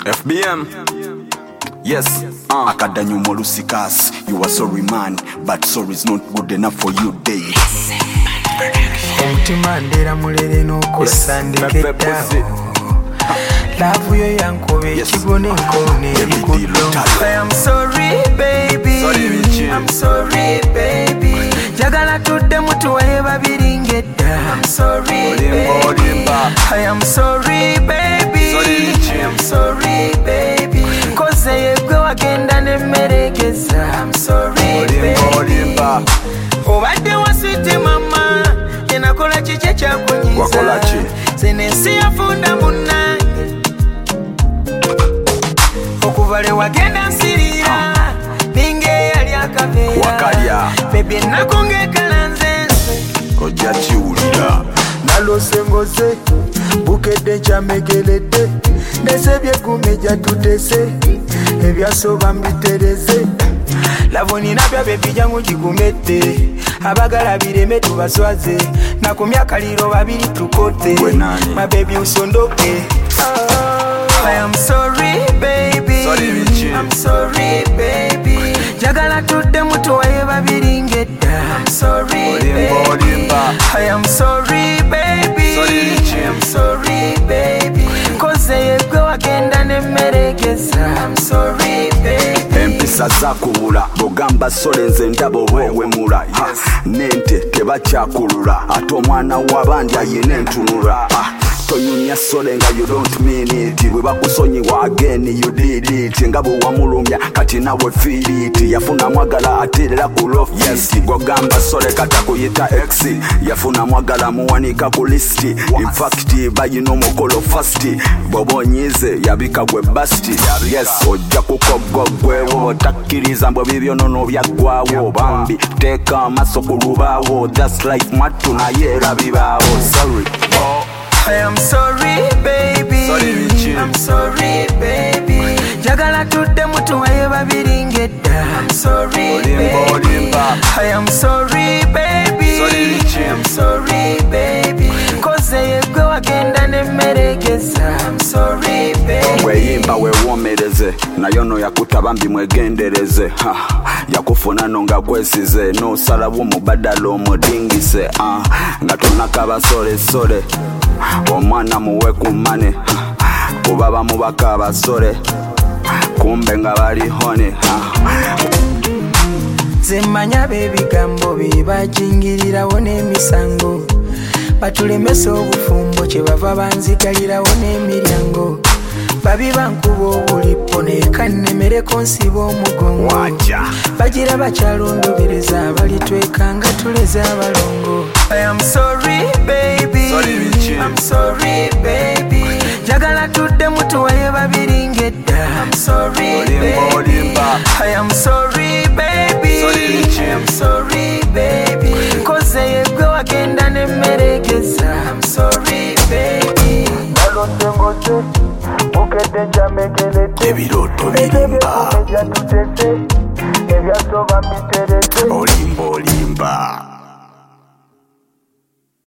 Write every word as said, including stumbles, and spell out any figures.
F B M. Yes, uh. Akadanyu Molusikas. You are sorry man, but sorry is not good enough for you day. Omutimandera mulere n'okusandiketawo Love yo yankobe kibone nkone likuddo I am sorry baby I'm sorry baby Jagala tudde mutuwaye babiri ngedda I'm sorry baby I am sorry baby I am sorry baby Koze yegwe wagenda nemmeregeza I'm sorry baby Obadde wa sweet mama Yenakola chiche chakunyiza Zenensi yafunda munange Okuvale wagenda nsirira Ninge yali akaveera Baby nakunge kalanzense Ojja kiwulira Nalose ngoze Bukedde kyamegeledde Nesebye gumeja tutese Ebyasoba mbitereze Lavonina bya baby jangu jigumete Abagala bireme tubaswaze Na kumyaka liro babiri tukote My baby usondoke oh, I am sorry baby sorry, I'm sorry baby Jagala tudde mutuwaye babiri ngedda I'm sorry baby I am sorry baby I'm sorry baby Koze yegwe wagenda nemmeregeza I'm sorry baby Empisa zakubula bogamba sole nze ndabo bwewemula yes. Nente tebakyakulula ate omwana w'abandi ayina entunula ah. Tonyumya sole nga you don't mean it bwe bakusonyiwa again you did it nga bwe wamulumya kati nawe feel it yafuna mwagala aterera ku loft yes. Gogamba sole katakuyita ex yafuna mwagala muwanika ku list in fact bayina omukolo fast bobonyize yabika gwe basti yes. Ojja kukogogwewo otakkiriza mbwe bibyonono byaggwawo bambi teeka amaso ku lubaawo that's life mwattu naye era bibaawo sorry oh. I am sorry baby sorry, I'm sorry baby Jagala tudde mutuwaye babiri ngedda I'm sorry baby I am sorry baby I'm sorry baby Koze yegwe wagenda nemmeregeza I'm sorry baby Weyimba wewomereze nayo no yakuta bambi mwegendereze ha. Yakufuna nonga kwesize no salawo mubadala omudingise uh. Nga tonaka basole sole omwana muwe kumane kuba bamubaka abasole kumbe nga bali hone Zemmanya bebigambo bebajingirirawo n'emisango batulemesa obufumbo kye bava banzigalirawo n'emiryango babi bankuba obulipo nekannemereko nsiba omugongo bagira bakyalondobereza abalitweka nga tuleze abalongo I am sorry baby sorry, I'm sorry baby Jagala tudde mutuwaye babiri ngedda I'm sorry baby I am sorry baby I'm sorry baby Koze yegwe wagenda nemmeregeza I'm sorry baby Nalose ngoze Bukedde kyamegeledde Ebirooto birimba Ebyasoba mbitereze Olimba olimba